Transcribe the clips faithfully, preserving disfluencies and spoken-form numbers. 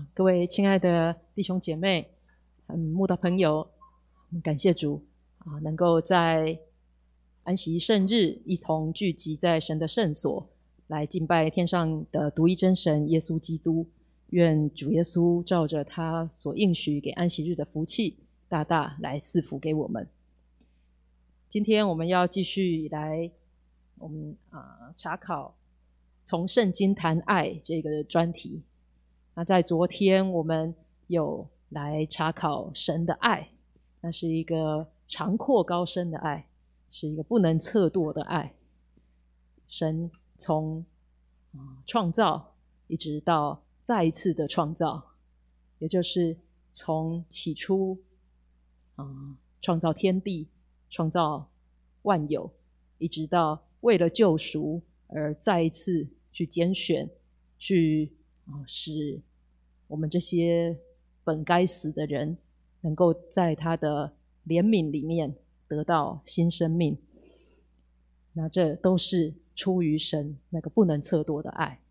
各位亲爱的弟兄姐妹、嗯，慕道朋友，感谢主啊，能够在安息圣日一同聚集在神的圣所，来敬拜天上的独一真神耶稣基督。愿主耶稣照着他所应许给安息日的福气，大大来赐福给我们。今天我们要继续来我们啊查考从圣经谈爱这个专题。那在昨天我们有来查考神的爱，那是一个长阔高深的爱，是一个不能测度的爱。神从、呃、创造一直到再一次的创造，也就是从起初、呃、创造天地，创造万有，一直到为了救赎而再一次去拣选，去、呃、使我们这些本该死的人能够在他的怜悯里面得到新生命。那这都是出于神那个不能测度的爱。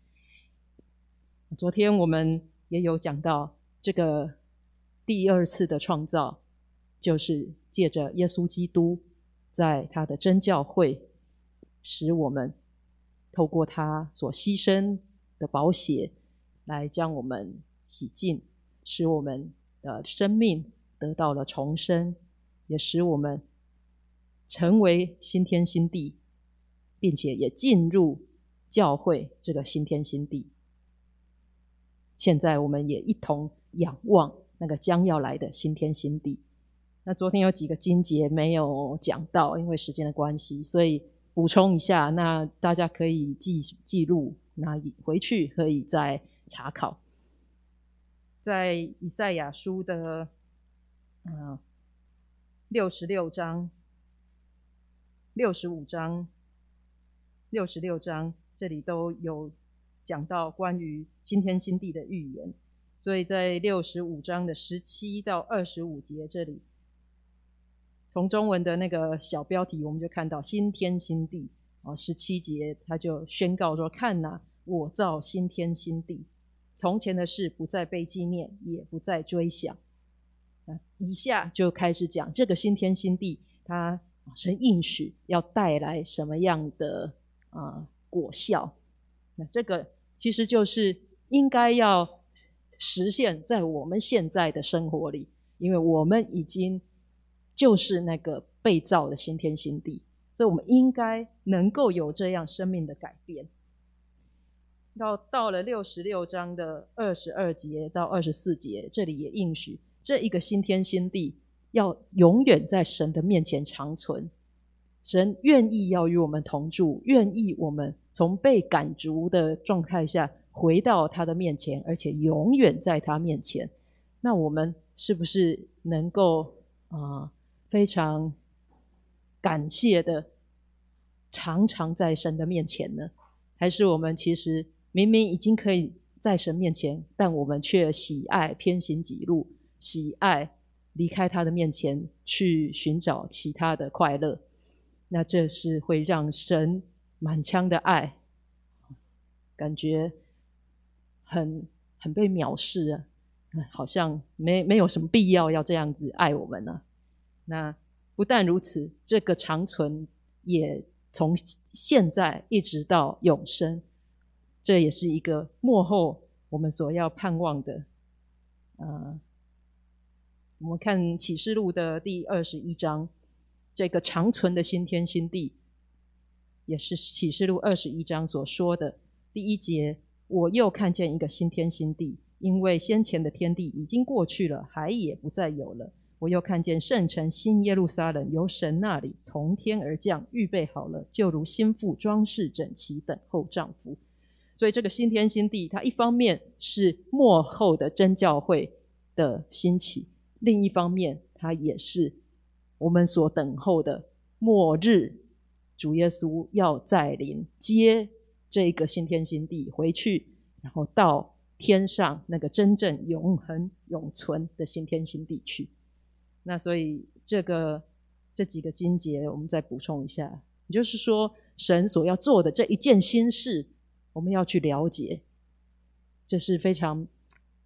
昨天我们也有讲到，这个第二次的创造就是借着耶稣基督在他的真教会，使我们透过他所牺牲的宝血来将我们洗净，使我们的生命得到了重生，也使我们成为新天新地，并且也进入教会这个新天新地。现在我们也一同仰望那个将要来的新天新地。那昨天有几个经节没有讲到，因为时间的关系，所以补充一下，那大家可以记记录，那回去可以再查考。在以赛亚书的呃六十六章、六十五章、六十六章，这里都有讲到关于新天新地的预言。所以在六十五章的十七到二十五节，这里从中文的那个小标题我们就看到新天新地啊，十七节他就宣告说：看哪，我造新天新地，从前的事不再被纪念，也不再追想。以下就开始讲这个新天新地，他神应许要带来什么样的、呃、果效。那这个其实就是应该要实现在我们现在的生活里，因为我们已经就是那个被造的新天新地，所以我们应该能够有这样生命的改变。到到了六十六章的二十二节到二十四节，这里也应许这一个新天新地要永远在神的面前长存。神愿意要与我们同住，愿意我们从被赶逐的状态下回到他的面前，而且永远在他面前。那我们是不是能够、呃、非常感谢的常常在神的面前呢？还是我们其实明明已经可以在神面前，但我们却喜爱偏行己路，喜爱离开他的面前去寻找其他的快乐？那这是会让神满腔的爱感觉很很被藐视啊，好像没没有什么必要要这样子爱我们啊。那不但如此，这个长存也从现在一直到永生，这也是一个末后我们所要盼望的。呃，我们看启示录的第二十一章，这个长存的新天新地，也是启示录二十一章所说的第一节：我又看见一个新天新地，因为先前的天地已经过去了，海也不再有了。我又看见圣城新耶路撒冷由神那里从天而降，预备好了，就如新妇装饰整齐，等候丈夫。所以这个新天新地，它一方面是末后的真教会的兴起，另一方面它也是我们所等候的末日，主耶稣要再临，接这个新天新地回去，然后到天上那个真正永恒永存的新天新地去。那所以这个这几个经节我们再补充一下，也就是说神所要做的这一件新事，我们要去了解，这是非常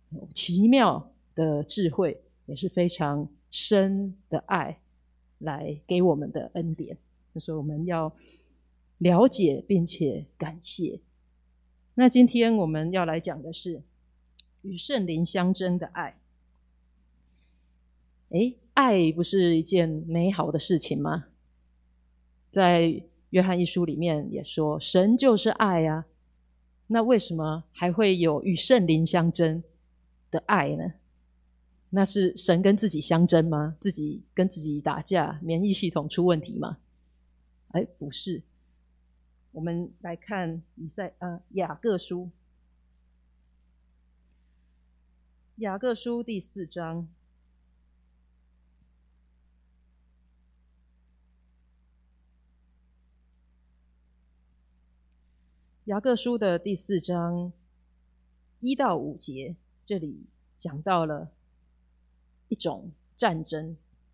奇妙的智慧，也是非常深的爱来给我们的恩典。所以我们要了解并且感谢。那今天我们要来讲的是与圣灵相争的爱。诶，爱不是一件美好的事情吗？在约翰一书里面也说，神就是爱啊。那为什么还会有与圣灵相争的爱呢？那是神跟自己相争吗？自己跟自己打架，免疫系统出问题吗？哎，不是。我们来看以赛呃雅各书，雅各书第四章。雅各书的第四章一到五节，这里讲到了一种战争。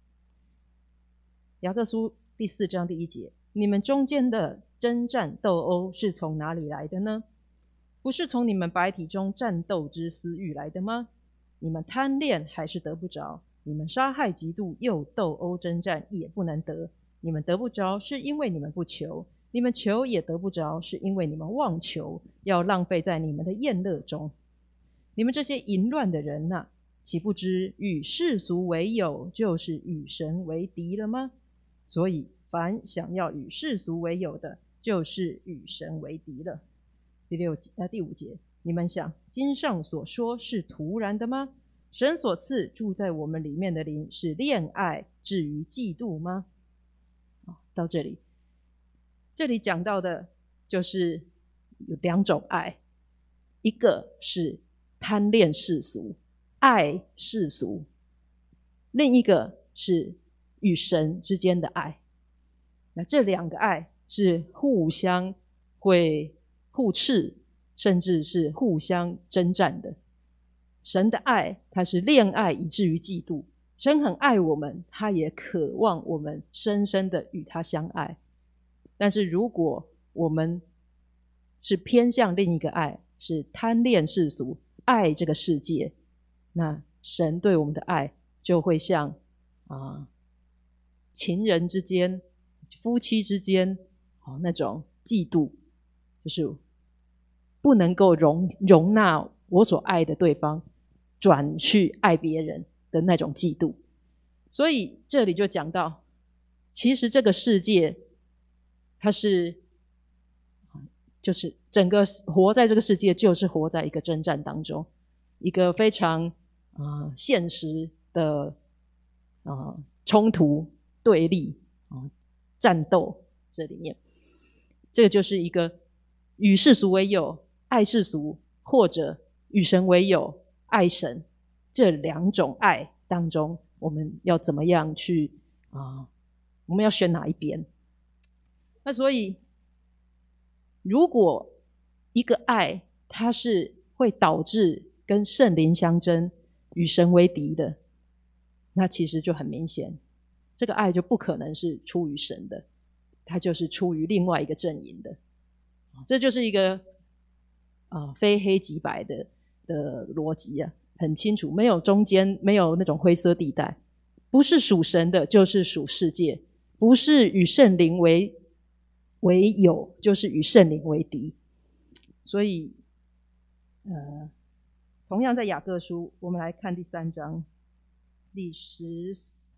雅各书第四章第一节，你们中间的征战斗殴是从哪里来的呢？不是从你们白体中战斗之私欲来的吗？你们贪恋还是得不着？你们杀害嫉妒又斗殴征战也不能得。你们得不着是因为你们不求，你们求也得不着是因为你们妄求，要浪费在你们的宴乐中。你们这些淫乱的人啊，岂不知与世俗为友就是与神为敌了吗？所以凡想要与世俗为友的，就是与神为敌了。第六呃第五节，你们想经上所说是突然的吗？神所赐住在我们里面的灵是恋爱至于嫉妒吗？到这里，这里讲到的就是有两种爱，一个是贪恋世俗，爱世俗；另一个是与神之间的爱。那这两个爱是互相会互斥，甚至是互相征战的。神的爱，它是恋爱以至于嫉妒。神很爱我们，他也渴望我们深深的与他相爱。但是如果我们是偏向另一个爱，是贪恋世俗，爱这个世界，那神对我们的爱就会像啊情人之间、夫妻之间、哦、那种嫉妒，就是不能够容容纳我所爱的对方转去爱别人的那种嫉妒。所以这里就讲到，其实这个世界它是就是整个活在这个世界就是活在一个征战当中，一个非常、呃、现实的、呃、冲突对立、呃、战斗。这里面这个就是一个与世俗为友爱世俗，或者与神为友爱神，这两种爱当中我们要怎么样去、呃、我们要选哪一边？那所以如果一个爱它是会导致跟圣灵相争，与神为敌的，那其实就很明显，这个爱就不可能是出于神的，它就是出于另外一个阵营的。这就是一个、呃、非黑即白的的逻辑啊，很清楚，没有中间，没有那种灰色地带，不是属神的就是属世界，不是与圣灵为为友就是与圣灵为敌。所以呃，同样在雅各书，我们来看第三章第十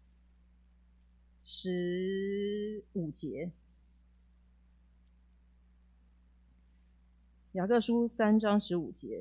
十五节。雅各书三章十五节，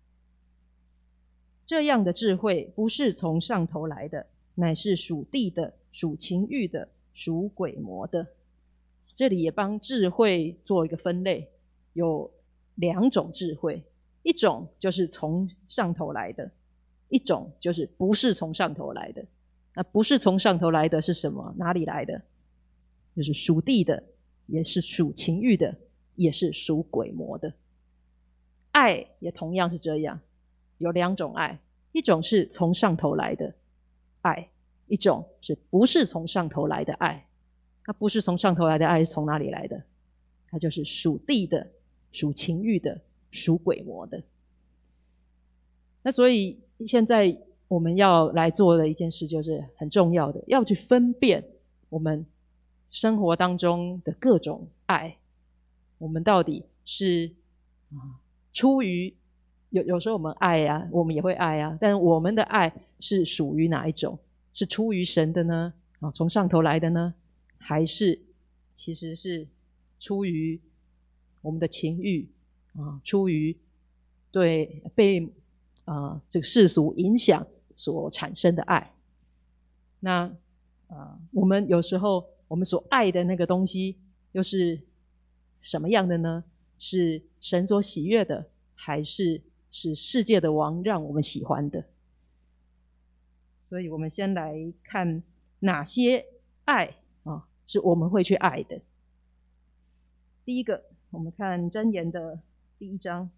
这样的智慧不是从上头来的，乃是属地的，属情欲的，属鬼魔的。这里也帮智慧做一个分类，有两种智慧，一种就是从上头来的，一种就是不是从上头来的。那不是从上头来的是什么？哪里来的？就是属地的，也是属情欲的，也是属鬼魔的。爱也同样是这样，有两种爱，一种是从上头来的爱，一种是不是从上头来的爱。那不是从上头来的爱是从哪里来的？它就是属地的，属情欲的，属鬼魔的。 那所以现在我们要来做的一件事，就是很重要的，要去分辨我们生活当中的各种爱，我们到底是啊出于有有时候我们爱啊，我们也会爱啊，但我们的爱是属于哪一种？是出于神的呢？啊，从上头来的呢？还是其实是出于我们的情欲啊，出于对被啊这个世俗影响所产生的爱？那啊，我们有时候我们所爱的那个东西又是什么样的呢？是神所喜悦的，还是是世界的王让我们喜欢的？所以我们先来看哪些爱啊是我们会去爱的。第一个，我们看箴言的第一章。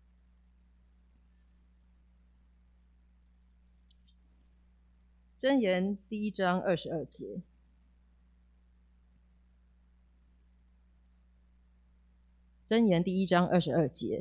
箴言第一章二十二节。箴言第一章二十二节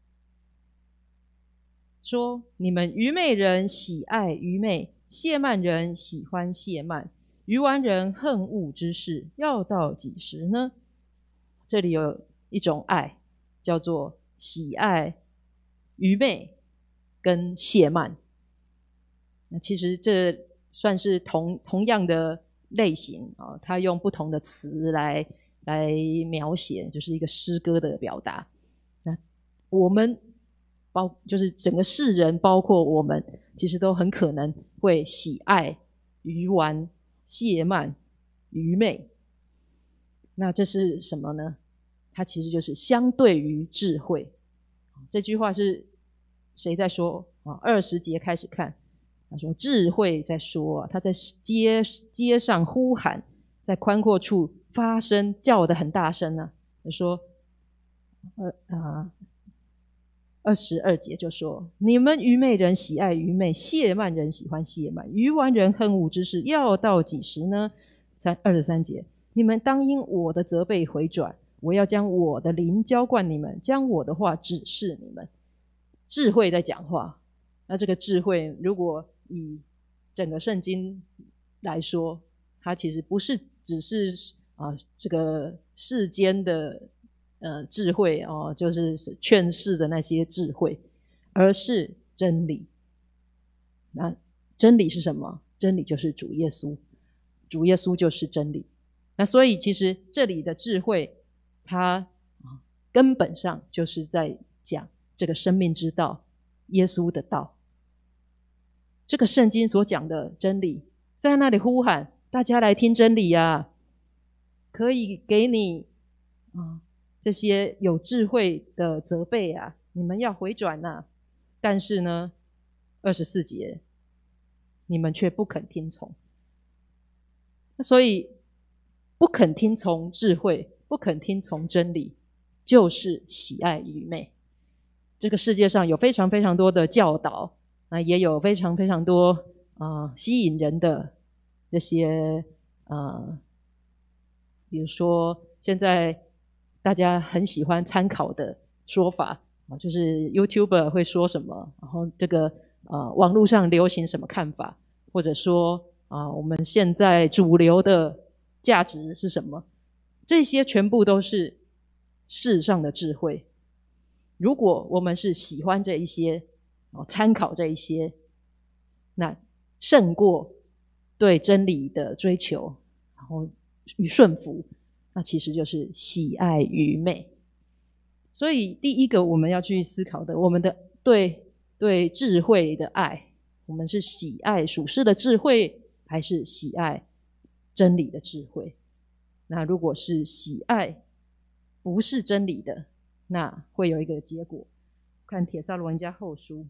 说：你们愚昧人喜爱愚昧，亵慢人喜欢亵慢，愚顽人恨恶之事，要到几时呢？这里有一种爱叫做喜爱愚昧跟亵慢，那其实这算是同同样的类型啊，它用不同的词来来描写，就是一个诗歌的表达。那我们包就是整个世人，包括我们，其实都很可能会喜爱愚顽、亵慢、愚昧。那这是什么呢？它其实就是相对于智慧。这句话是谁在说啊？二十节开始看，他说智慧在说啊，他在街街上呼喊，在宽阔处发声，叫得很大声啊。他说，呃啊。二十二节就说：你们愚昧人喜爱愚昧，亵慢人喜欢亵慢，愚顽人恨恶之事，要到几时呢？三二十三节，你们当因我的责备回转，我要将我的灵浇灌你们，将我的话指示你们。智慧在讲话，那这个智慧如果以整个圣经来说，它其实不是只是啊这个世间的呃，智慧哦，就是劝世的那些智慧，而是真理。那真理是什么？真理就是主耶稣，主耶稣就是真理。那所以其实这里的智慧，它根本上就是在讲这个生命之道，耶稣的道。这个圣经所讲的真理，在那里呼喊大家来听真理啊，可以给你啊。这些有智慧的责备啊，你们要回转啊。但是呢，二十四节，你们却不肯听从。所以不肯听从智慧，不肯听从真理，就是喜爱愚昧。这个世界上有非常非常多的教导，那也有非常非常多啊、呃、吸引人的这些呃，比如说现在大家很喜欢参考的说法，就是 YouTuber 会说什么，然后这个呃网络上流行什么看法，或者说啊、呃、我们现在主流的价值是什么，这些全部都是世上的智慧。如果我们是喜欢这一些，参考这一些，那胜过对真理的追求，然后与顺服，那其实就是喜爱愚昧。所以第一个我们要去思考的，我们的对对智慧的爱，我们是喜爱属世的智慧，还是喜爱真理的智慧？那如果是喜爱不是真理的，那会有一个结果。看帖撒罗尼迦后书，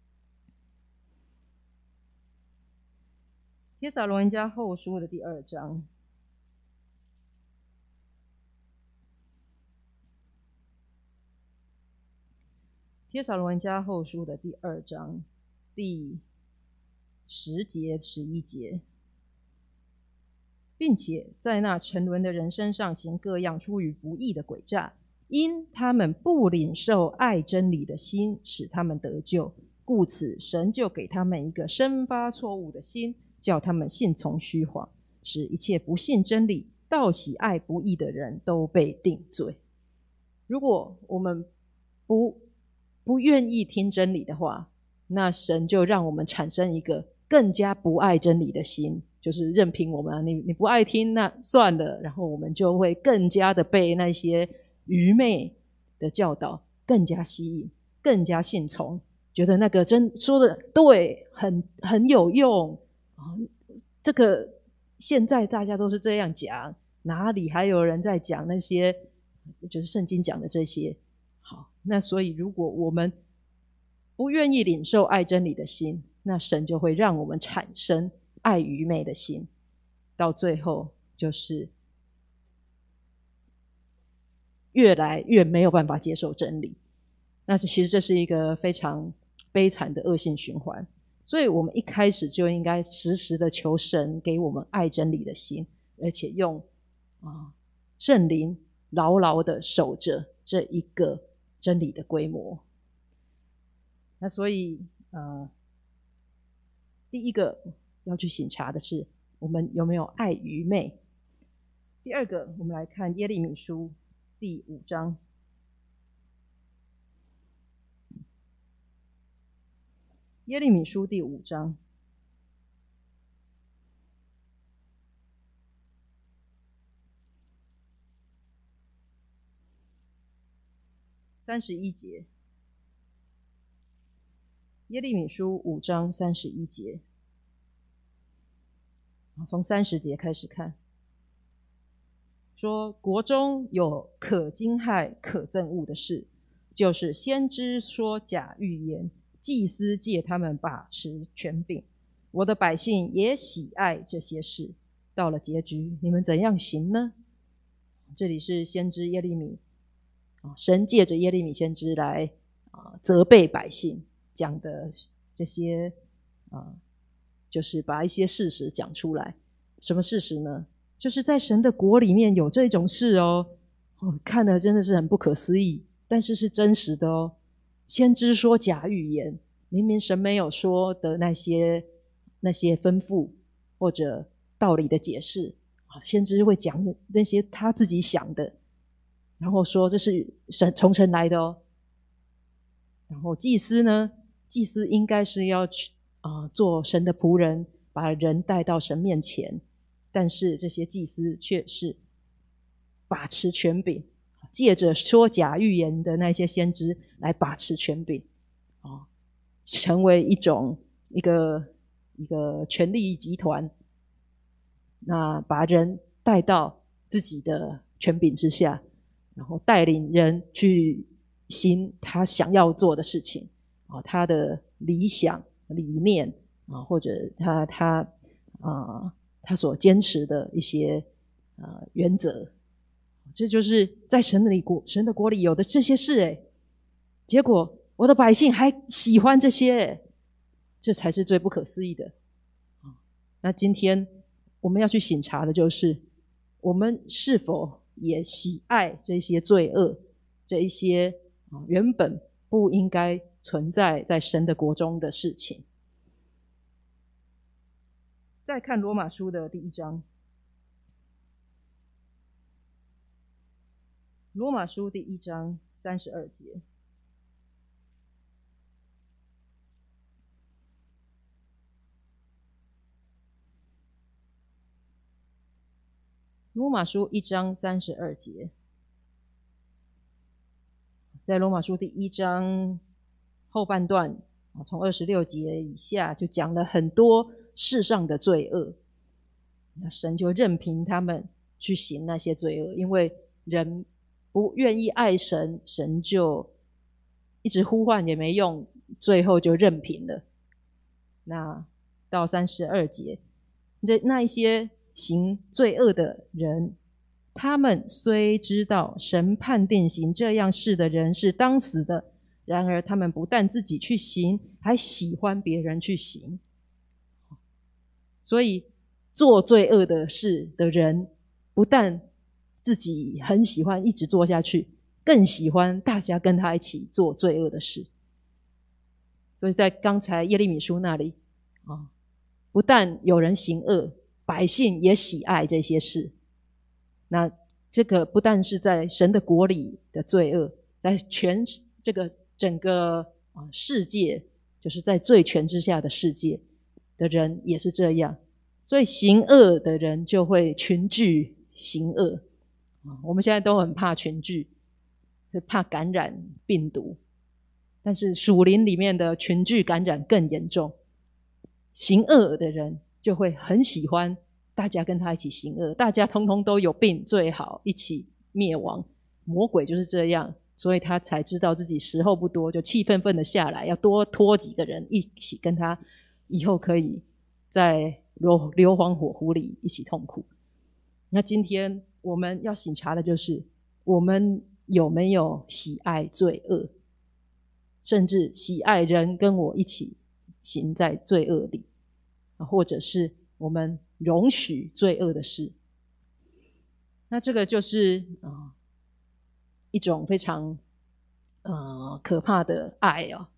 帖撒罗尼迦后书的第二章。帖撒罗尼迦后书的第二章第十节十一节，并且在那沉沦的人身上行各样出于不义的诡诈，因他们不领受爱真理的心，使他们得救， 故此神就给他们一个生发错误的心，叫他们信从虚谎，使一切不信真理倒喜爱不义的人都被定罪。如果我们不不愿意听真理的话，那神就让我们产生一个更加不爱真理的心，就是任凭我们、啊、你, 你不爱听那算了，然后我们就会更加的被那些愚昧的教导更加吸引，更加信从，觉得那个真说的对，很很有用、啊、这个现在大家都是这样讲，哪里还有人在讲那些就是圣经讲的这些。好，那所以如果我们不愿意领受爱真理的心，那神就会让我们产生爱愚昧的心，到最后就是越来越没有办法接受真理。那其实这是一个非常悲惨的恶性循环，所以我们一开始就应该时时的求神给我们爱真理的心，而且用啊圣灵牢牢的守着这一个真理的规模。那所以呃，第一个要去省察的是我们有没有爱愚昧。第二个，我们来看耶利米书第五章。耶利米书第五章三十一节。耶利米书五章三十一节，从三十节开始看，说国中有可惊骇可憎恶的事，就是先知说假预言，祭司借他们把持权柄，我的百姓也喜爱这些事。到了结局，你们怎样行呢？这里是先知耶利米，神借着耶利米先知来责备百姓，讲的这些啊，就是把一些事实讲出来。什么事实呢？就是在神的国里面有这种事哦，哦看了真的是很不可思议，但是是真实的哦。先知说假预言，明明神没有说的那些那些吩咐或者道理的解释，先知会讲那些他自己想的，然后说这是神从神来的哦。然后祭司呢，祭司应该是要去、呃、做神的仆人，把人带到神面前，但是这些祭司却是把持权柄，借着说假预言的那些先知来把持权柄、哦、成为一种一个一个权力集团，那把人带到自己的权柄之下，然后带领人去行他想要做的事情、哦、他的理想理念、啊、或者他他啊他所坚持的一些啊原则。这就是在神的国神的国里有的这些事诶，结果我的百姓还喜欢这些诶，这才是最不可思议的。那今天我们要去省察的就是我们是否也喜爱这些罪恶，这一些原本不应该存在在神的国中的事情。再看罗马书的第一章，罗马书第一章三十二节，罗马书一章三十二节，在罗马书第一章后半段，从二十六节以下就讲了很多世上的罪恶，那神就任凭他们去行那些罪恶，因为人不愿意爱神，神就一直呼唤也没用，最后就任凭了。那到三十二节，这那一些行罪恶的人，他们虽知道神判定行这样事的人是当死的，然而他们不但自己去行，还喜欢别人去行。所以做罪恶的事的人，不但自己很喜欢一直做下去，更喜欢大家跟他一起做罪恶的事。 所以在刚才耶利米书那里啊，不但有人行恶，百姓也喜爱这些事。那这个不但是在神的国里的罪恶，在全这个整个啊世界，就是在罪权之下的世界的人也是这样。所以行恶的人就会群聚行恶。我们现在都很怕群聚，怕感染病毒，但是属灵里面的群聚感染更严重。行恶的人就会很喜欢大家跟他一起行恶，大家通通都有病，最好一起灭亡。魔鬼就是这样，所以他才知道自己时候不多，就气愤愤的下来，要多拖几个人一起跟他，以后可以在硫硫磺火湖里一起痛苦。那今天我们要省察的就是，我们有没有喜爱罪恶，甚至喜爱人跟我一起行在罪恶里，或者是我们容许罪恶的事。那这个就是呃一种非常呃可怕的爱哦。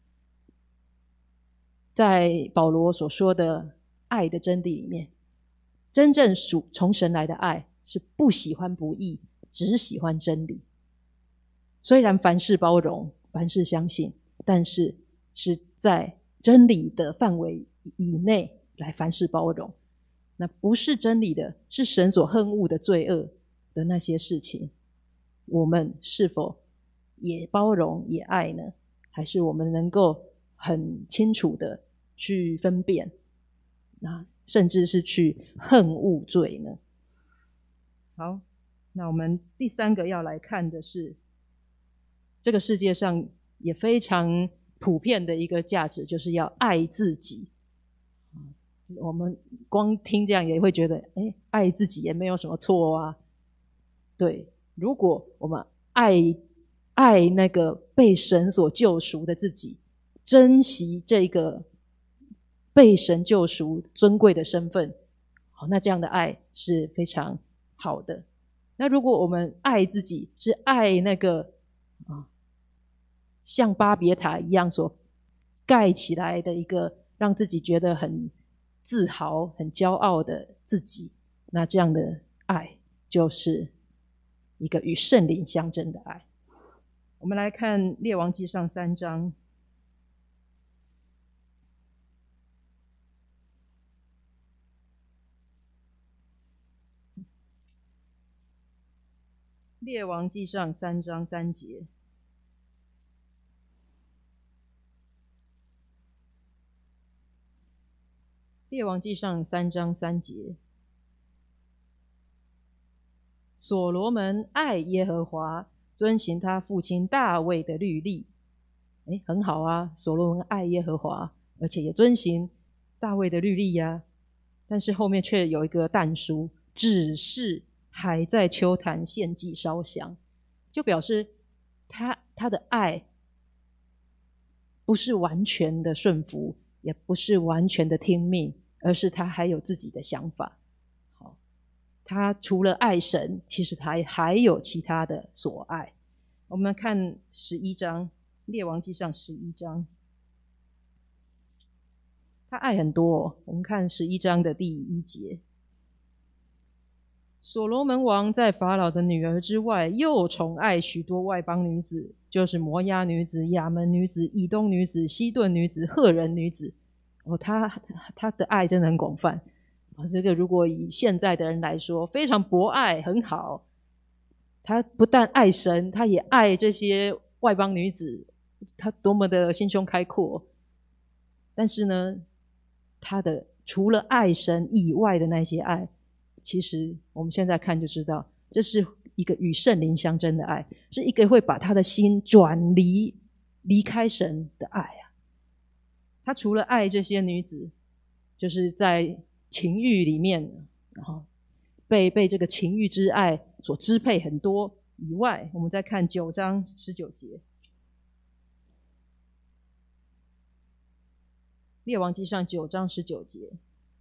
在保罗所说的爱的真理里面，真正属从神来的爱是不喜欢不义，只喜欢真理。虽然凡事包容，凡事相信，但是是在真理的范围以内来凡事包容。那不是真理的，是神所恨恶的罪恶的那些事情，我们是否也包容也爱呢？还是我们能够很清楚的去分辨，那甚至是去恨恶罪呢？好，那我们第三个要来看的是，这个世界上也非常普遍的一个价值，就是要爱自己。我们光听这样也会觉得，哎，爱自己也没有什么错啊。对，如果我们爱爱那个被神所救赎的自己，珍惜这个被神救赎尊贵的身份，好，那这样的爱是非常好的。那如果我们爱自己是爱那个啊，像巴别塔一样所盖起来的一个让自己觉得很自豪很骄傲的自己，那这样的爱就是一个与圣灵相争的爱。我们来看列王纪上三章，列王纪上三章三节。列王纪上三章三节，所罗门爱耶和华，遵行他父亲大卫的律例。诶，很好啊，所罗门爱耶和华，而且也遵行大卫的律例呀、啊。但是后面却有一个但书，只是还在丘坛献祭烧香，就表示他他的爱不是完全的顺服，也不是完全的听命，而是他还有自己的想法。好，他除了爱神，其实他还有其他的所爱。我们看十一章，列王纪上十一章，他爱很多哦。我们看十一章的第一节，所罗门王在法老的女儿之外，又宠爱许多外邦女子，就是摩押女子、亚门女子、以东女子、西顿女子、赫人女子。哦，他他的爱真的很广泛。哦，这个如果以现在的人来说，非常博爱，很好。他不但爱神，他也爱这些外邦女子，他多么的心胸开阔。但是呢，他的除了爱神以外的那些爱，其实我们现在看就知道，这是一个与圣灵相争的爱，是一个会把他的心转离离开神的爱啊。他除了爱这些女子，就是在情欲里面，然后被被这个情欲之爱所支配很多以外，我们再看九章十九节，列王纪上九章十九节，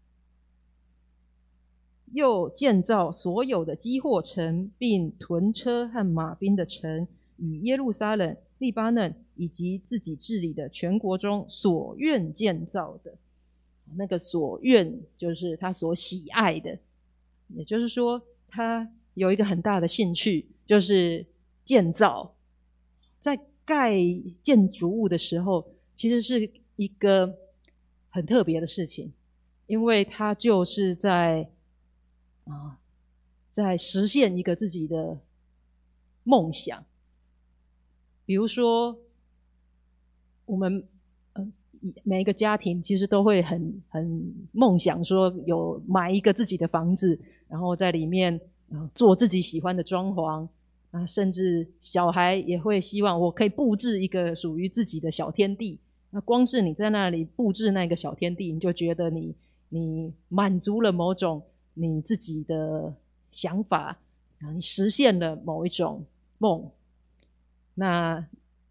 又建造所有的基货城，并屯车和马兵的城，与耶路撒冷、利巴嫩、 以及自己治理的全国中所愿建造的。那个所愿就是他所喜爱的，也就是说他有一个很大的兴趣，就是建造。在盖建筑物的时候，其实是一个很特别的事情，因为他就是在啊，在实现一个自己的梦想。比如说我们呃每一个家庭其实都会很很梦想说有买一个自己的房子，然后在里面呃做自己喜欢的装潢啊，甚至小孩也会希望我可以布置一个属于自己的小天地。那光是你在那里布置那个小天地，你就觉得你你满足了某种你自己的想法，你实现了某一种梦。那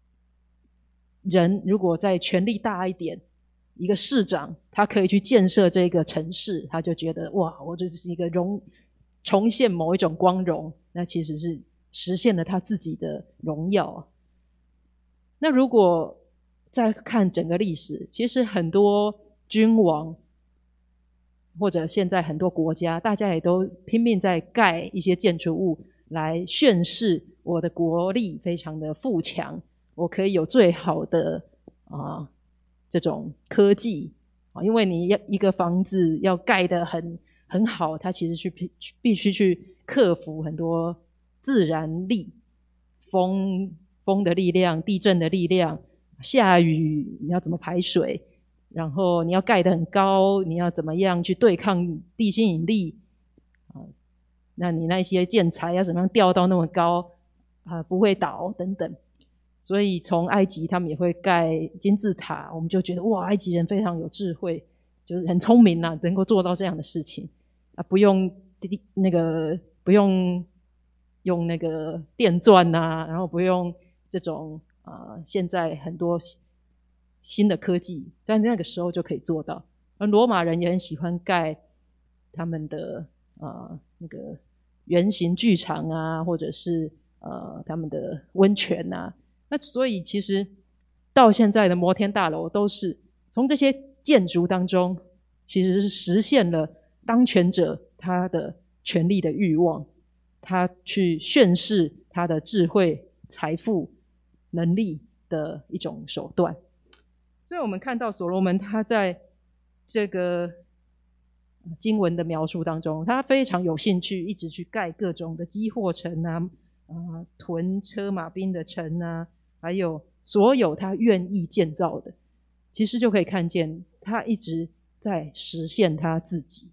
人如果再权力大一点，一个市长他可以去建设这个城市，他就觉得哇，我这是一个荣重现某一种光荣，那其实是实现了他自己的荣耀。那如果再看整个历史，其实很多君王或者现在很多国家，大家也都拼命在盖一些建筑物来宣示我的国力非常的富强，我可以有最好的啊这种科技啊，因为你要一个房子要盖得很很好，它其实去必须去克服很多自然力，风风的力量、地震的力量，下雨你要怎么排水，然后你要盖得很高，你要怎么样去对抗地心引力啊？那你那些建材要怎么样吊到那么高啊，不会倒等等。所以从埃及他们也会盖金字塔，我们就觉得哇，埃及人非常有智慧，就是很聪明啊，能够做到这样的事情啊，不用那个不用用那个电钻啊，然后不用这种啊、呃、现在很多新的科技，在那个时候就可以做到。而罗马人也很喜欢盖他们的呃那个圆形剧场啊，或者是呃他们的温泉啊。那所以其实到现在的摩天大楼都是从这些建筑当中，其实是实现了当权者他的权力的欲望，他去宣示他的智慧、财富、能力的一种手段。所以我们看到所罗门他在这个经文的描述当中，他非常有兴趣一直去盖各种的积货城啊、呃、屯车马兵的城啊，还有所有他愿意建造的，其实就可以看见他一直在实现他自己。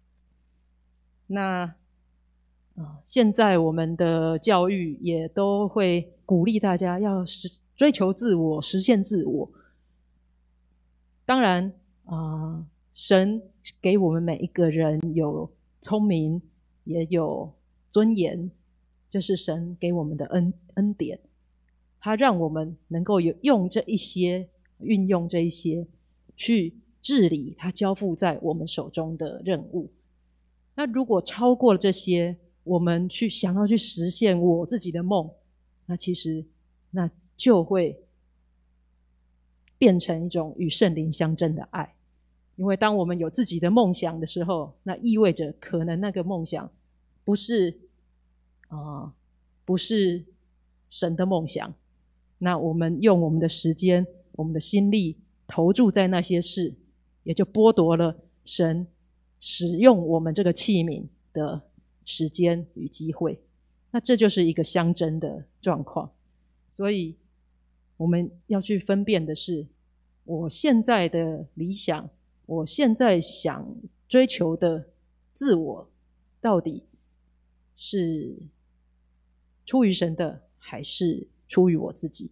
那、呃、现在我们的教育也都会鼓励大家要追求自我，实现自我。当然啊、呃，神给我们每一个人有聪明，也有尊严，这是神给我们的恩恩典。他让我们能够有用这一些，运用这一些去治理他交付在我们手中的任务。那如果超过了这些，我们去想要去实现我自己的梦，那其实那就会变成一种与圣灵相争的爱。因为当我们有自己的梦想的时候，那意味着可能那个梦想不是啊、呃，不是神的梦想。那我们用我们的时间、我们的心力投注在那些事，也就剥夺了神使用我们这个器皿的时间与机会。那这就是一个相争的状况。所以我们要去分辨的是，我现在的理想，我现在想追求的自我，到底是出于神的，还是出于我自己？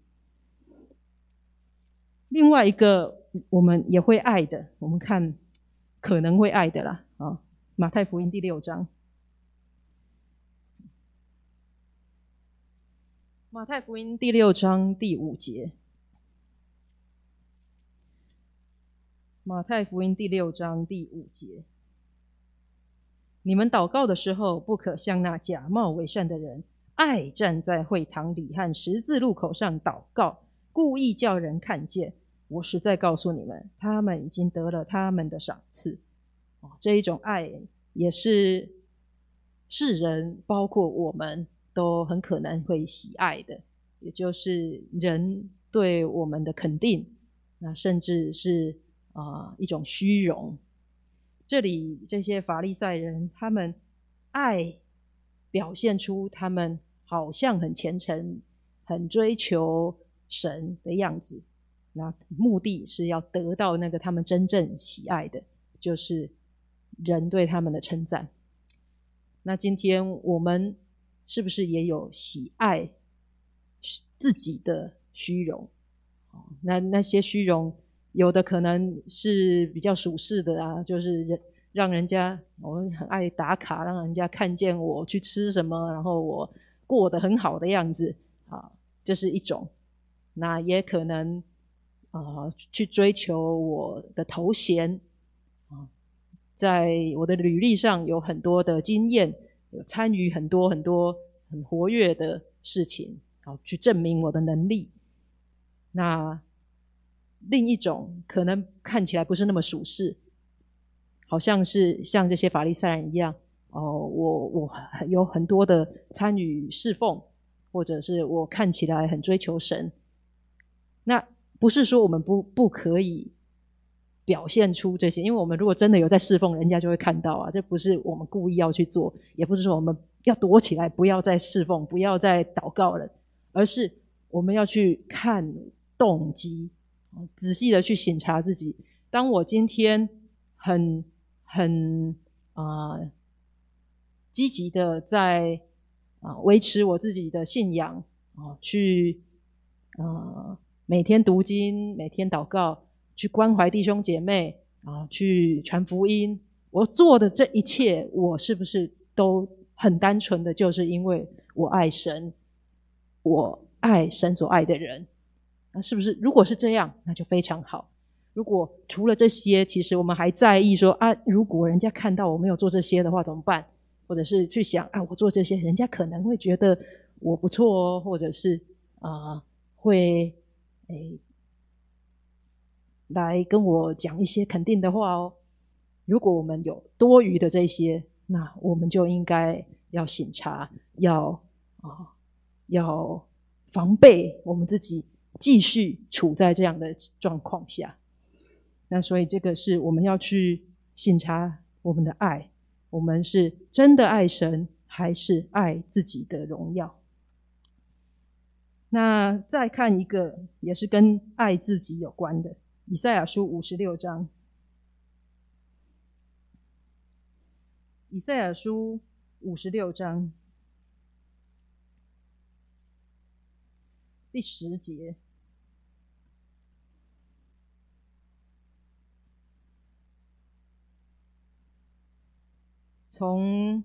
另外一个我们也会爱的，我们看可能会爱的啦啊，马太福音第六章。马太福音第六章第五节。马太福音第六章第五节，你们祷告的时候，不可像那假冒伪善的人，爱站在会堂里和十字路口上祷告， 故意叫人看见。我实在告诉你们，他们已经得了他们的赏赐。这一种爱也是世人包括我们都很可能会喜爱的，也就是人对我们的肯定，那甚至是、呃、一种虚荣。这里这些法利赛人，他们爱表现出他们好像很虔诚，很追求神的样子，那目的是要得到那个他们真正喜爱的，就是人对他们的称赞。那今天我们是不是也有喜爱自己的虚荣？那那些虚荣有的可能是比较属世的啊，就是人让人家我很爱打卡，让人家看见我去吃什么，然后我过得很好的样子啊，这是一种。那也可能呃去追求我的头衔啊，在我的履历上有很多的经验，有参与很多很多很活跃的事情，好去证明我的能力。那另一种可能看起来不是那么属世，好像是像这些法利赛人一样，哦，我我有很多的参与侍奉，或者是我看起来很追求神。那不是说我们不不可以表现出这些，因为我们如果真的有在侍奉，人家就会看到啊，这不是我们故意要去做，也不是说我们要躲起来不要再侍奉，不要再祷告了，而是我们要去看动机，仔细的去省察自己。当我今天很很啊、呃、积极的在啊、呃、维持我自己的信仰啊、呃，去啊、呃、每天读经，每天祷告，去关怀弟兄姐妹啊、呃，去传福音。我做的这一切，我是不是都很单纯的就是因为我爱神，我爱神所爱的人？那是不是如果是这样，那就非常好。如果除了这些，其实我们还在意说啊，如果人家看到我没有做这些的话怎么办？或者是去想啊，我做这些人家可能会觉得我不错哦，或者是啊、呃、会诶来跟我讲一些肯定的话哦。如果我们有多余的这些，那我们就应该要省察，要啊、呃、要防备我们自己继续处在这样的状况下。那所以这个是我们要去省察我们的爱，我们是真的爱神，还是爱自己的荣耀？那再看一个也是跟爱自己有关的，以赛亚书五十六章。以赛亚书五十六章第十节，从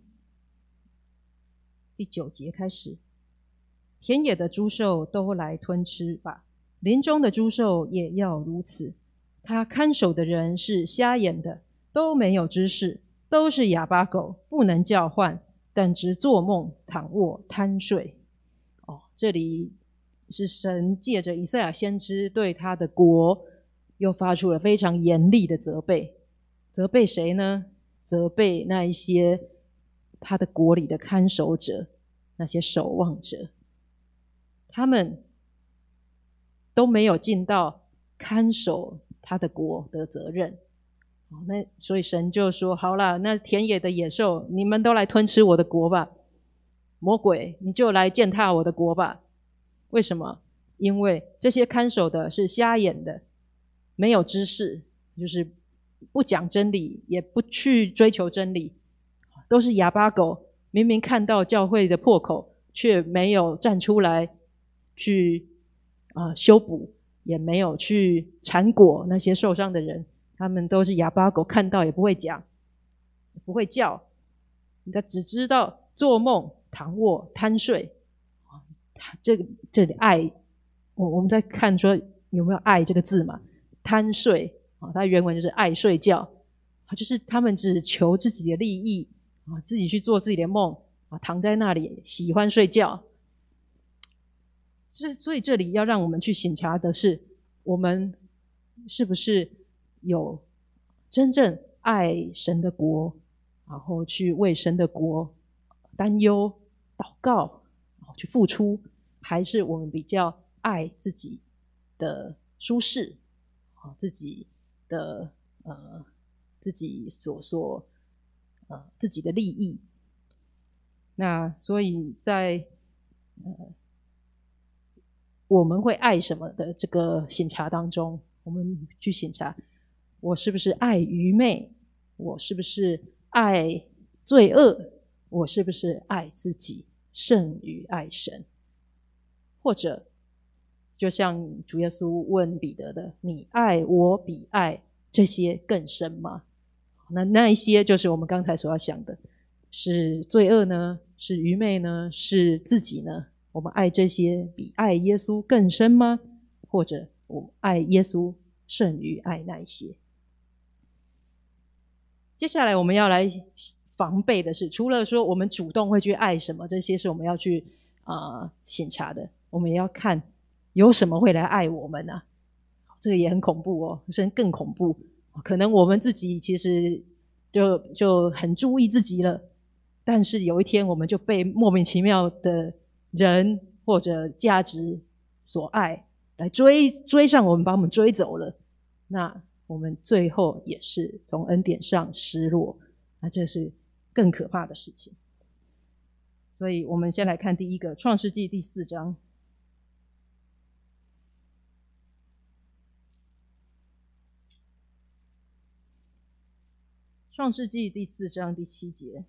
第九节开始，田野的诸兽都来吞吃吧，林中的诸兽也要如此。他看守的人是瞎眼的，都没有知识，都是哑巴狗，不能叫唤，但只做梦，躺卧贪睡。哦，这里是神借着以赛亚先知对他的国又发出了非常严厉的责备。责备谁呢？责备那一些他的国里的看守者，那些守望者，他们都没有尽到看守他的国的责任。那所以神就说，好啦，那田野的野兽，你们都来吞吃我的国吧，魔鬼你就来践踏我的国吧。为什么？因为这些看守的是瞎眼的，没有知识，就是不讲真理，也不去追求真理，都是哑巴狗，明明看到教会的破口，却没有站出来去、呃、修补，也没有去缠裹那些受伤的人。他们都是哑巴狗，看到也不会讲，也不会叫，你只知道做梦、躺卧、贪睡。这个这里爱，我我们在看说有没有爱这个字嘛？贪睡啊，它原文就是爱睡觉，就是他们只求自己的利益啊，自己去做自己的梦啊，躺在那里喜欢睡觉。 这所以这里要让我们去省察的是，我们是不是有真正爱神的国，然后去为神的国担忧、祷告，然后去付出，还是我们比较爱自己的舒适，自己的呃自己所所呃自己的利益？那所以在呃我们会爱什么的这个省察当中，我们去省察，我是不是爱愚昧？我是不是爱罪恶？我是不是爱自己胜于爱神？或者就像主耶稣问彼得的，你爱我比爱这些更深吗？那那一些就是我们刚才所要想的，是罪恶呢？是愚昧呢？是自己呢？我们爱这些比爱耶稣更深吗？或者我们爱耶稣胜于爱那一些？接下来我们要来防备的是，除了说我们主动会去爱什么，这些是我们要去呃审查的，我们也要看有什么会来爱我们啊。这个也很恐怖哦，甚至更恐怖，可能我们自己其实就就很注意自己了，但是有一天我们就被莫名其妙的人或者价值所爱，来追追上我们，把我们追走了，那我们最后也是从恩典上失落，那这是更可怕的事情。所以我们先来看第一个，创世纪第四章。创世纪第四章第七节，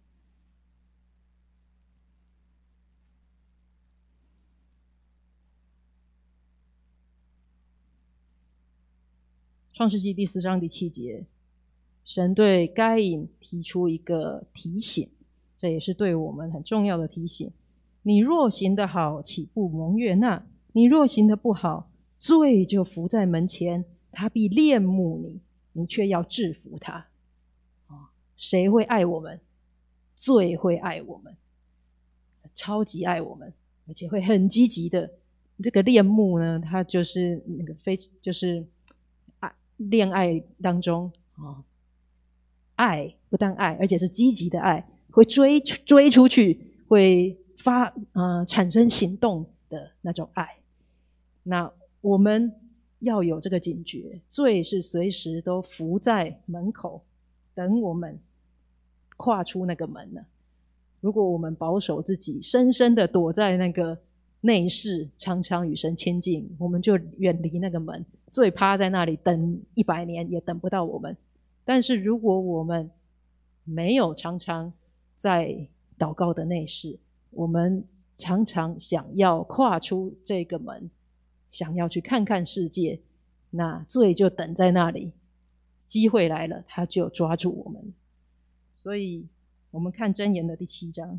创世纪第四章第七节，神对该隐提出一个提醒，这也是对我们很重要的提醒。你若行得好，岂不蒙悦纳？你若行得不好，罪就伏在门前，他必恋慕你，你却要制服他。谁会爱我们？罪会爱我们，超级爱我们，而且会很积极的。这个恋慕呢，它就是那个非就是爱恋爱当中哦，爱不但爱，而且是积极的爱，会追追出去，会发呃产生行动的那种爱。那我们要有这个警觉，罪是随时都伏在门口，等我们跨出那个门呢。如果我们保守自己，深深的躲在那个内室，常常与神亲近，我们就远离那个门，罪趴在那里等一百年也等不到我们。但是如果我们没有常常在祷告的内室，我们常常想要跨出这个门，想要去看看世界，那罪就等在那里，机会来了，他就抓住我们。所以我们看箴言的第七章，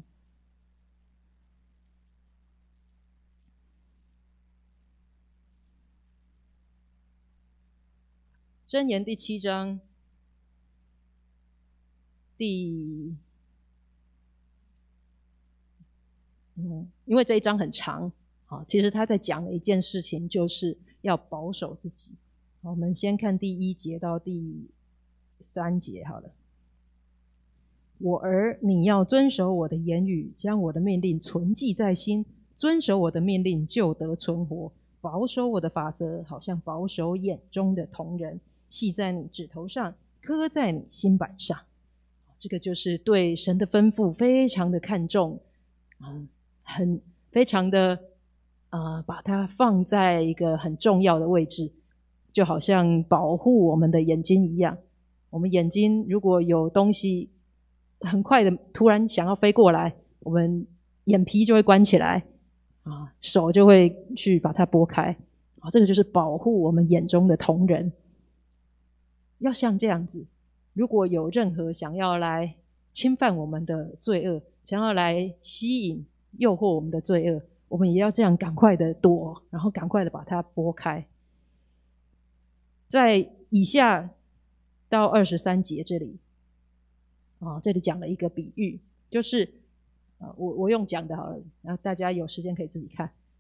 箴言第七章第嗯，因为这一章很长啊，其实他在讲的一件事情就是要保守自己。我们先看第一节到第三节好了。我儿，你要遵守我的言语，将我的命令存记在心，遵守我的命令就得存活，保守我的法则，好像保守眼中的瞳人，系在你指头上，刻在你心板上。这个就是对神的吩咐非常的看重，嗯，很非常的呃，把它放在一个很重要的位置，就好像保护我们的眼睛一样。我们眼睛如果有东西很快的突然想要飞过来，我们眼皮就会关起来啊，手就会去把它拨开啊，这个就是保护我们眼中的瞳人。要像这样子，如果有任何想要来侵犯我们的罪恶，想要来吸引诱惑我们的罪恶，我们也要这样赶快的躲，然后赶快的把它拨开。在以下到二十三节这里啊，这里讲了一个比喻，就是啊，我我用讲的好了，然后大家有时间可以自己看。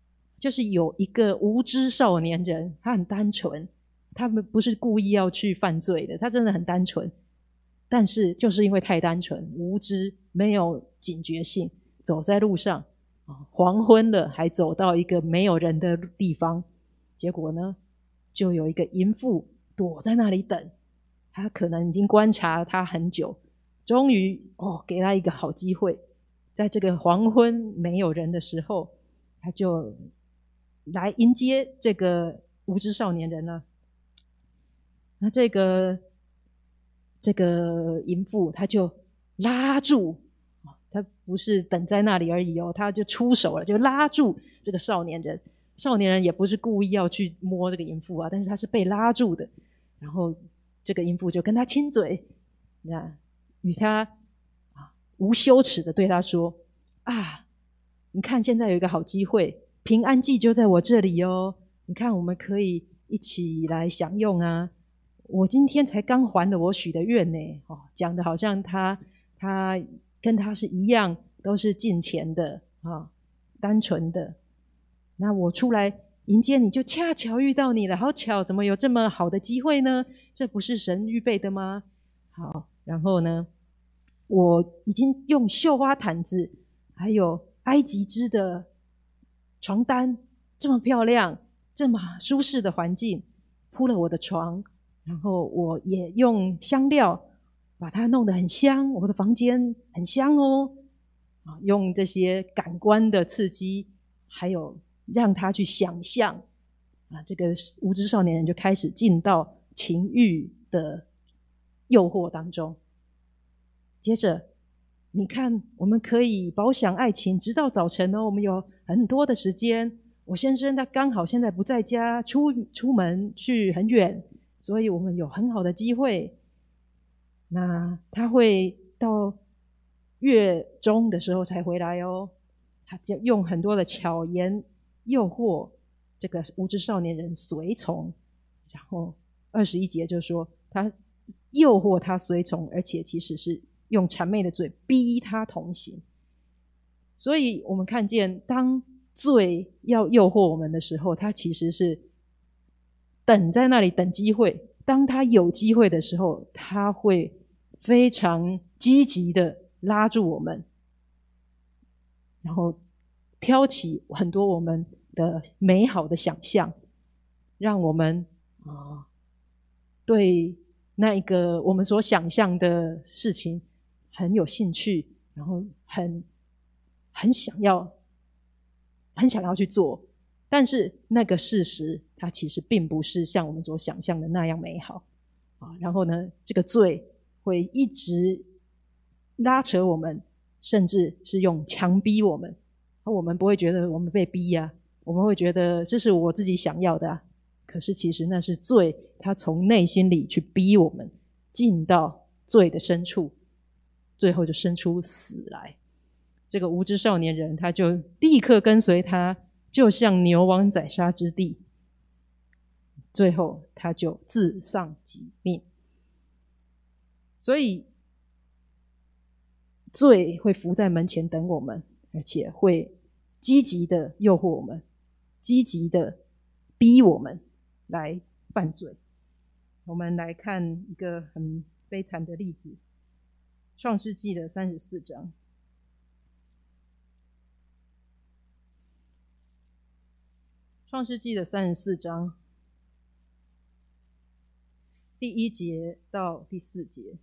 就是有一个无知少年人，他很单纯，他们不是故意要去犯罪的，他真的很单纯，但是就是因为太单纯、无知，没有警觉性，走在路上，黄昏了还走到一个没有人的地方，结果呢，就有一个淫妇躲在那里等，他可能已经观察他很久，终于哦给他一个好机会，在这个黄昏没有人的时候，他就来迎接这个无知少年人了。那这个这个淫妇他就拉住，他不是等在那里而已哦，他就出手了，就拉住这个少年人。少年人也不是故意要去摸这个淫妇啊，但是他是被拉住的。然后这个淫妇就跟他亲嘴，那与他无羞耻的对他说：“啊，你看现在有一个好机会，平安祭就在我这里哦，你看我们可以一起来享用啊。我今天才刚还了我许的愿呢。”哦，讲的好像他他跟他是一样，都是敬虔的啊，单纯的。那我出来迎接你，就恰巧遇到你了，好巧，怎么有这么好的机会呢？这不是神预备的吗？好，然后呢，我已经用绣花毯子，还有埃及织的床单，这么漂亮，这么舒适的环境，铺了我的床，然后我也用香料把它弄得很香，我的房间很香哦。用这些感官的刺激，还有让他去想象啊，这个无知少年人就开始进到情欲的诱惑当中。接着你看，我们可以饱享爱情直到早晨哦，我们有很多的时间，我先生他刚好现在不在家，出出门去很远，所以我们有很好的机会。那他会到月中的时候才回来哦，他就用很多的巧言诱惑这个无知少年人随从。然后二十一节就说他诱惑他随从，而且其实是用谄媚的嘴逼他同行。所以我们看见，当罪要诱惑我们的时候，他其实是等在那里等机会，当他有机会的时候，他会非常积极的拉住我们，然后挑起很多我们的美好的想象，让我们啊对那一个我们所想象的事情很有兴趣，然后很很想要很想要去做，但是那个事实它其实并不是像我们所想象的那样美好啊。然后呢，这个罪会一直拉扯我们，甚至是用强逼我们。我们不会觉得我们被逼啊，我们会觉得这是我自己想要的啊。可是其实那是罪，它从内心里去逼我们进到罪的深处，最后就生出死来。这个无知少年人他就立刻跟随他，就像牛往宰杀之地，最后他就自丧己命。所以罪会伏在门前等我们，而且会积极的诱惑我们，积极的逼我们来犯罪。我们来看一个很悲惨的例子，创世纪的三十四章。创世纪的三十四章第一节到第四节。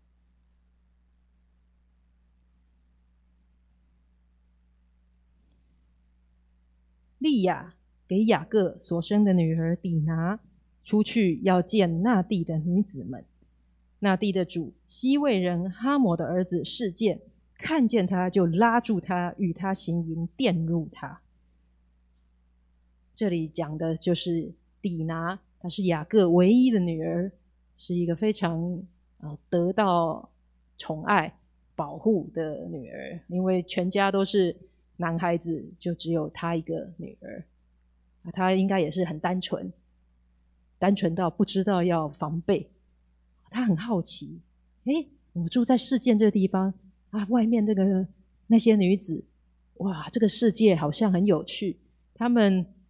利亚给雅各所生的女儿底拿出去要见那地的女子们。那地的主西魏人哈摩的儿子示剑，看见他就拉住他，与他行淫，玷辱他。这里讲的就是底拿，她是雅各唯一的女儿，是一个非常呃得到宠爱保护的女儿，因为全家都是男孩子，就只有她一个女儿。她应该也是很单纯，单纯到不知道要防备。她很好奇，诶，我住在示剑这个地方啊，外面那个那些女子，哇，这个世界好像很有趣，她们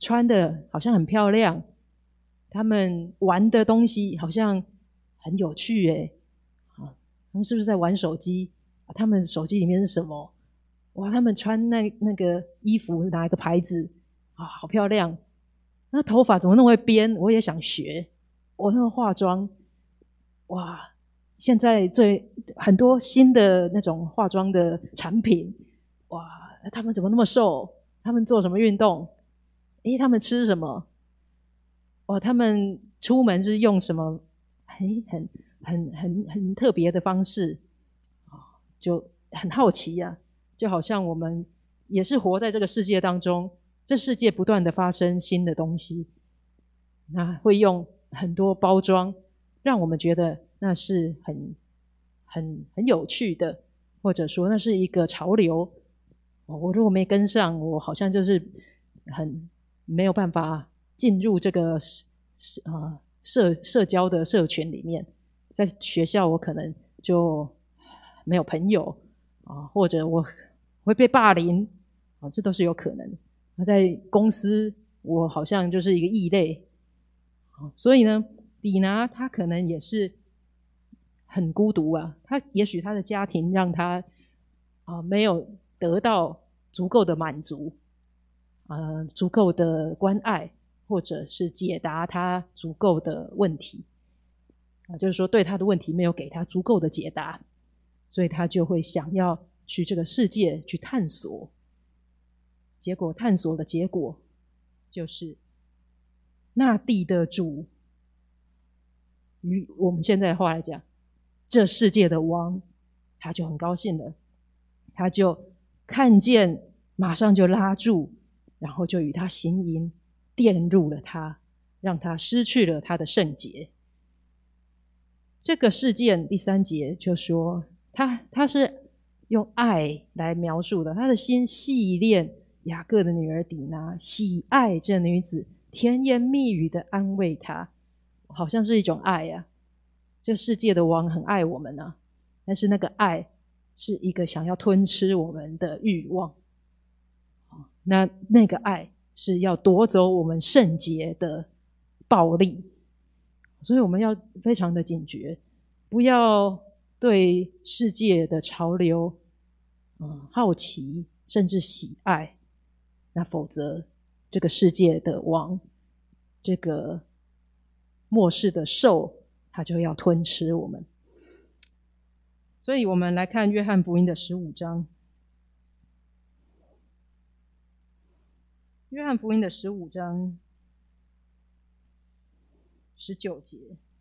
穿的好像很漂亮，他们玩的东西好像很有趣诶，啊，他们是不是在玩手机？啊，他们手机里面是什么？哇，他们穿那那个衣服哪一个牌子啊？好漂亮！那头发怎么那么会编？我也想学。我那个化妆，哇！现在最很多新的那种化妆的产品，哇！他们怎么那么瘦？他们做什么运动？诶，他们吃什么？哇！他们出门是用什么很很很很很特别的方式？啊，就很好奇呀、啊。就好像我们也是活在这个世界当中，这世界不断的发生新的东西，那会用很多包装，让我们觉得那是很很很有趣的，或者说那是一个潮流。我如果没跟上，我好像就是很没有办法进入这个呃社社交的社群里面。在学校我可能就没有朋友啊，或者我会被霸凌啊，这都是有可能。那在公司，我好像就是一个异类。所以呢，底拿他可能也是很孤独啊。他也许他的家庭让他啊、呃、没有得到足够的满足，呃，足够的关爱，或者是解答他足够的问题啊、呃，就是说对他的问题没有给他足够的解答，所以他就会想要去这个世界去探索。结果探索的结果就是那地的主，与我们现在的话来讲，这世界的王，他就很高兴了，他就看见，马上就拉住，然后就与他行淫，玷入了他，让他失去了他的圣洁。这个事件第三节就说，他他是用爱来描述的，他的心细恋雅各的女儿底拿，喜爱这女子，甜言蜜语的安慰她，好像是一种爱啊。这世界的王很爱我们啊，但是那个爱是一个想要吞吃我们的欲望，那那个爱是要夺走我们圣洁的暴力。所以我们要非常的警觉，不要对世界的潮流、嗯、好奇甚至喜爱，那否则这个世界的王，这个末世的兽，他就要吞吃我们。所以我们来看约翰福音的十五章，约翰福音的十五章十九节，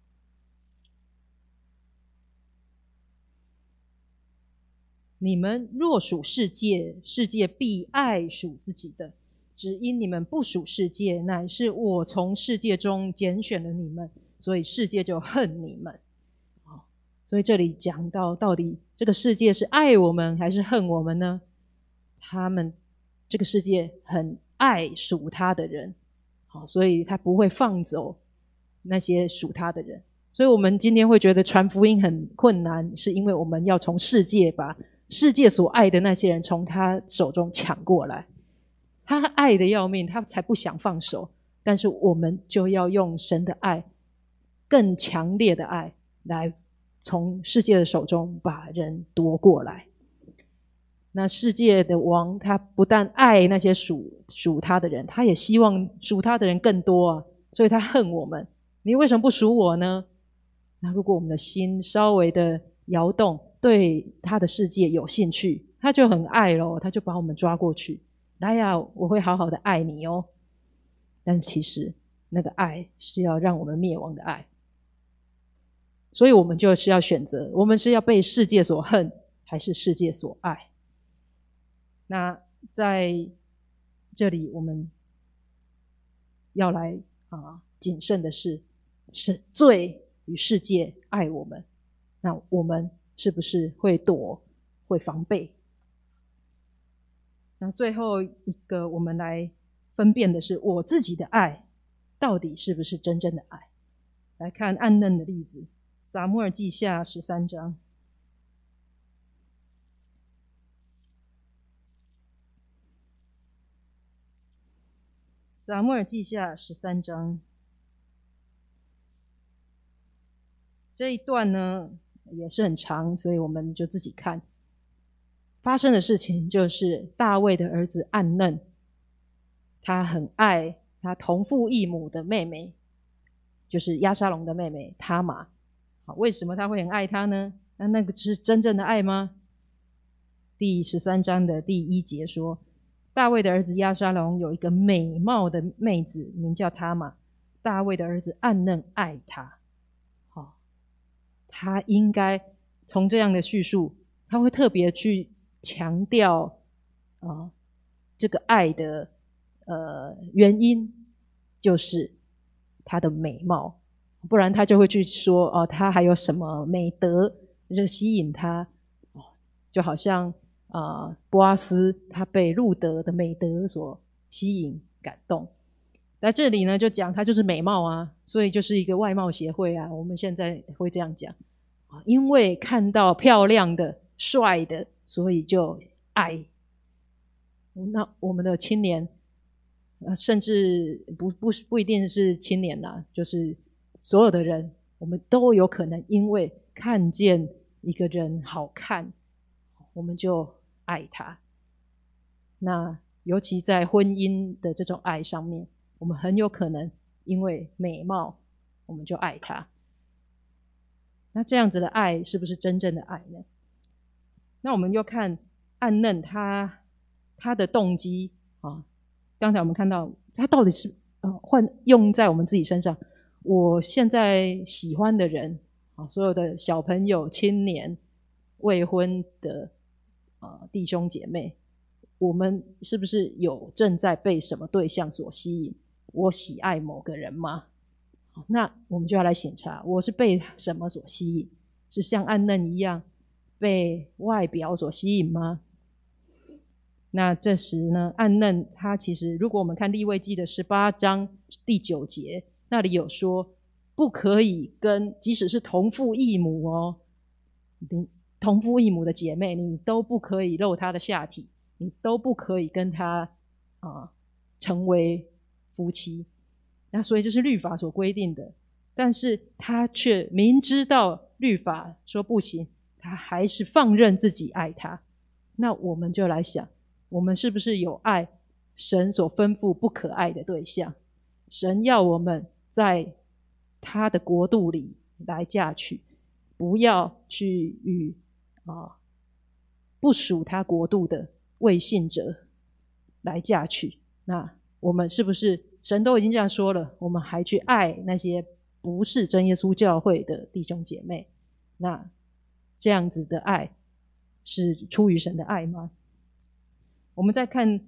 你们若属世界，世界必爱属自己的，只因你们不属世界，乃是我从世界中拣选了你们，所以世界就恨你们。所以这里讲到，到底这个世界是爱我们还是恨我们呢？他们这个世界很爱属他的人，好，所以他不会放走那些属他的人。所以我们今天会觉得传福音很困难，是因为我们要从世界把世界所爱的那些人从他手中抢过来。他爱的要命，他才不想放手，但是我们就要用神的爱，更强烈的爱来从世界的手中把人夺过来。那世界的王，他不但爱那些属属他的人，他也希望属他的人更多啊，所以他恨我们。你为什么不属我呢？那如果我们的心稍微的摇动，对他的世界有兴趣，他就很爱咯，他就把我们抓过去，来呀，我会好好的爱你哦。但其实那个爱是要让我们灭亡的爱。所以我们就是要选择，我们是要被世界所恨，还是世界所爱。那在这里我们要来啊谨慎的是，是罪与世界爱我们，那我们是不是会躲，会防备？那最后一个我们来分辨的是，我自己的爱到底是不是真正的爱。来看暗嫩的例子，撒母耳记下十三章。 撒母耳记下十三章这一段呢也是很长，所以我们就自己看。发生的事情就是大卫的儿子暗嫩，他很爱他同父异母的妹妹，就是押沙龙的妹妹他玛。好，为什么他会很爱她呢？那那个是真正的爱吗？第十三章的第一节说，大卫的儿子押沙龙有一个美貌的妹子，名叫他玛。大卫的儿子暗嫩爱她。好，他应该从这样的叙述，他会特别去强调呃这个爱的呃原因，就是她的美貌，不然他就会去说哦，她还有什么美德就吸引他，哦，就好像呃波阿斯他被路德的美德所吸引感动。在这里呢就讲他就是美貌啊，所以就是一个外貌协会啊，我们现在会这样讲，因为看到漂亮的帅的，所以就爱。那我们的青年甚至不不不一定是青年啦，就是所有的人，我们都有可能因为看见一个人好看，我们就爱他。那尤其在婚姻的这种爱上面，我们很有可能因为美貌我们就爱他。那这样子的爱是不是真正的爱呢？那我们又看暗嫩他他的动机啊，刚才我们看到他到底是呃换用在我们自己身上。我现在喜欢的人啊，所有的小朋友、青年、未婚的呃弟兄姐妹，我们是不是有正在被什么对象所吸引？我喜爱某个人吗？那我们就要来审查，我是被什么所吸引？是像暗嫩一样被外表所吸引吗？那这时呢，暗嫩他其实如果我们看利未记的十八章第九节，那里有说不可以跟即使是同父异母哦，你同父异母的姐妹，你都不可以露她的下体，你都不可以跟她啊成为夫妻。那所以这是律法所规定的，但是他却明知道律法说不行，他还是放任自己爱他。那我们就来想，我们是不是有爱神所吩咐不可爱的对象？神要我们在他的国度里来嫁娶，不要去与啊不属他国度的未信者来嫁娶。那我们是不是神都已经这样说了，我们还去爱那些不是真耶稣教会的弟兄姐妹？那这样子的爱是出于神的爱吗？我们再看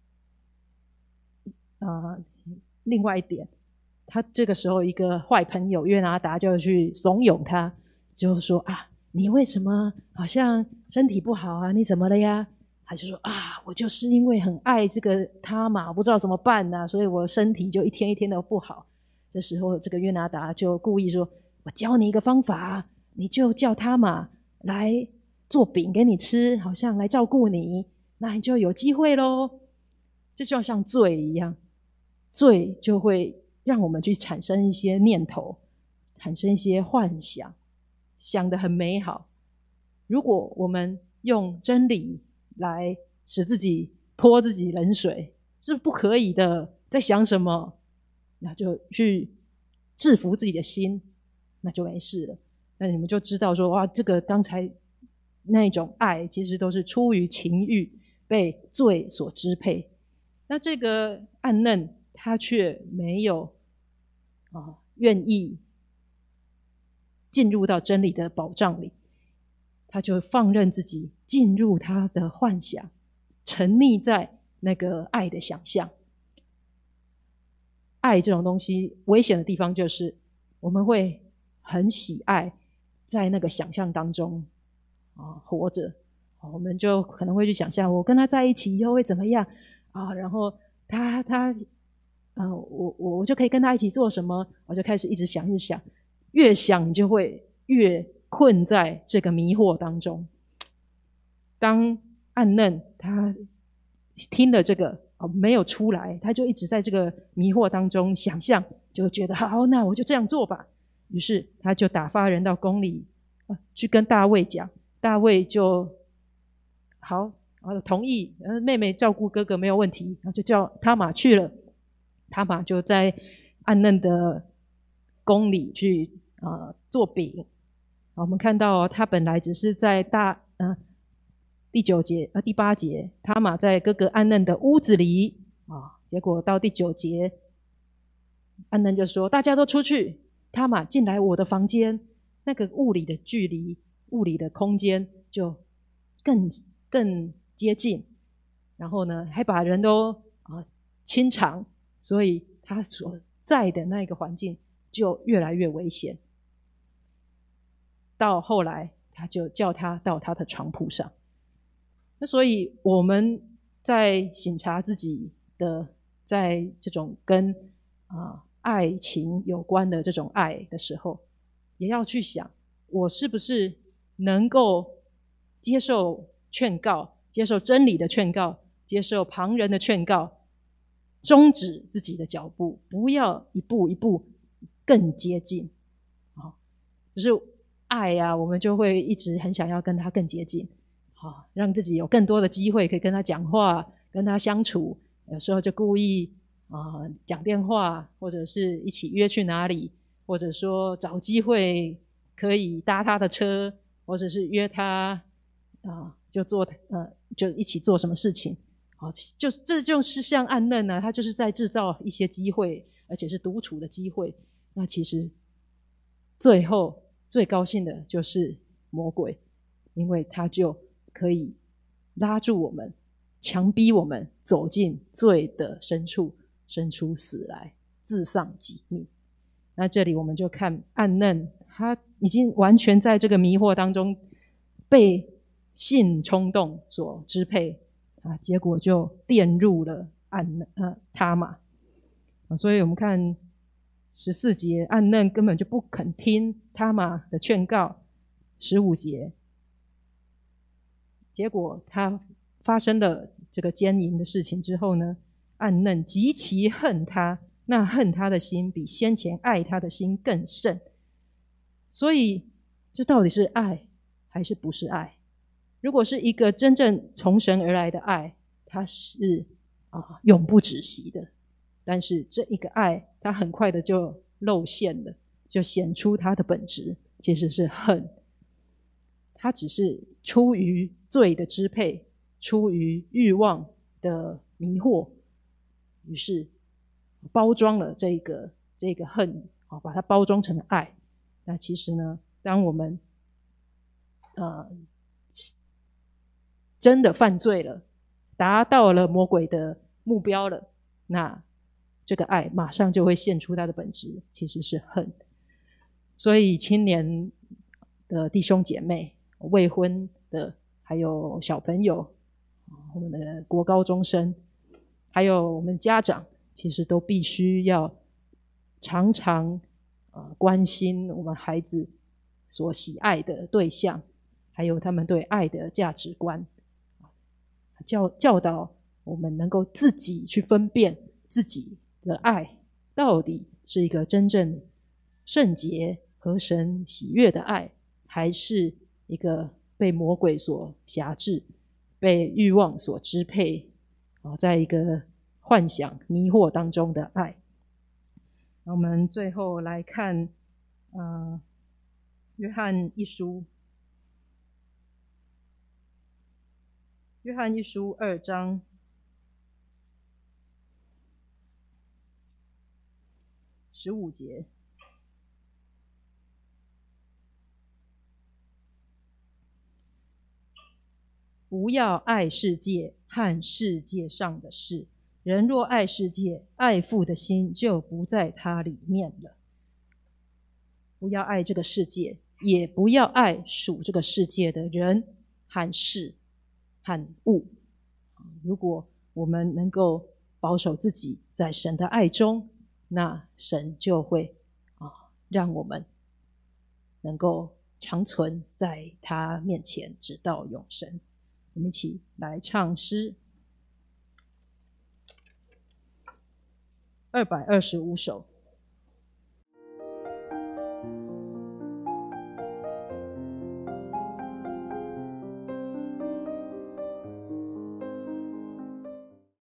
呃另外一点，他这个时候一个坏朋友约拿达就去怂恿他，就说啊，你为什么好像身体不好啊？你怎么了呀？他就说啊，我就是因为很爱这个他嘛，我不知道怎么办啊，所以我身体就一天一天的不好。这时候这个约拿达就故意说，我教你一个方法，你就叫他嘛来做饼给你吃，好像来照顾你，那你就有机会咯。这就像罪一样，罪就会让我们去产生一些念头，产生一些幻想，想得很美好。如果我们用真理来使自己泼自己冷水，是不可以的。在想什么，那就去制服自己的心，那就没事了。那你们就知道说，哇，这个刚才那种爱其实都是出于情欲，被罪所支配。那这个暗嫩他却没有啊愿意进入到真理的保障里，他就放任自己进入他的幻想，沉溺在那个爱的想象。爱这种东西危险的地方就是我们会很喜爱在那个想象当中啊活着，我们就可能会去想象我跟他在一起以后会怎么样啊，然后他他呃我我就可以跟他一起做什么，我就开始一直想一直想，越想你就会越困在这个迷惑当中。当暗嫩他听了这个没有出来，他就一直在这个迷惑当中想象，就觉得好，那我就这样做吧。于是他就打发人到宫里、啊、去跟大卫讲，大卫就好同意，妹妹照顾哥哥没有问题，然后就叫他玛去了。他玛就在暗嫩的宫里去、呃、做饼。我们看到、哦、他本来只是在大、呃、第九节、呃、第八节，他玛在哥哥暗嫩的屋子里、啊、结果到第九节，暗嫩就说大家都出去，他玛进来我的房间，那个物理的距离、物理的空间就更更接近，然后呢还把人都、啊、清场，所以他所在的那个环境就越来越危险。到后来他就叫他到他的床铺上。那所以我们在省察自己的，在这种跟、呃、爱情有关的这种爱的时候，也要去想，我是不是能够接受劝告，接受真理的劝告，接受旁人的劝告，终止自己的脚步，不要一步一步更接近。哦、就是爱啊，我们就会一直很想要跟他更接近，好，让自己有更多的机会可以跟他讲话，跟他相处。有时候就故意、呃、讲电话，或者是一起约去哪里，或者说找机会可以搭他的车，或者是约他、呃、就做、呃、就一起做什么事情。好，就这就是像暗嫩啊，他就是在制造一些机会，而且是独处的机会。那其实最后最高兴的就是魔鬼，因为他就可以拉住我们，强逼我们走进罪的深处，生出死来，自丧己命。那这里我们就看暗嫩，他已经完全在这个迷惑当中被性冲动所支配啊，结果就玷入了暗嫩、呃、他玛、啊、所以我们看十四节，暗嫩根本就不肯听他玛的劝告。十五节，结果他发生了这个奸淫的事情之后呢，暗嫩极其恨他，那恨他的心比先前爱他的心更甚。所以这到底是爱还是不是爱？如果是一个真正从神而来的爱，它是、啊、永不止息的。但是这一个爱，它很快的就露馅了，就显出它的本质其实是恨。它只是出于罪的支配，出于欲望的迷惑，于是包装了这个这个恨，把它包装成了爱。那其实呢，当我们呃真的犯罪了，达到了魔鬼的目标了，那这个爱马上就会现出它的本质，其实是恨。所以青年的弟兄姐妹、未婚的，还有小朋友，我们的国高中生，还有我们家长，其实都必须要常常、呃、关心我们孩子所喜爱的对象，还有他们对爱的价值观，教教导我们能够自己去分辨自己的爱到底是一个真正圣洁合神喜悦的爱，还是一个被魔鬼所辖制，被欲望所支配，在一个幻想迷惑当中的爱。我们最后来看呃，约翰一书约翰一书二章十五节，不要爱世界和世界上的事，人若爱世界，爱父的心就不在他里面了。不要爱这个世界，也不要爱属这个世界的人和事和物。如果我们能够保守自己在神的爱中，那神就会、啊、让我们能够长存在他面前直到永生。我们一起来唱诗。 二百二十五首，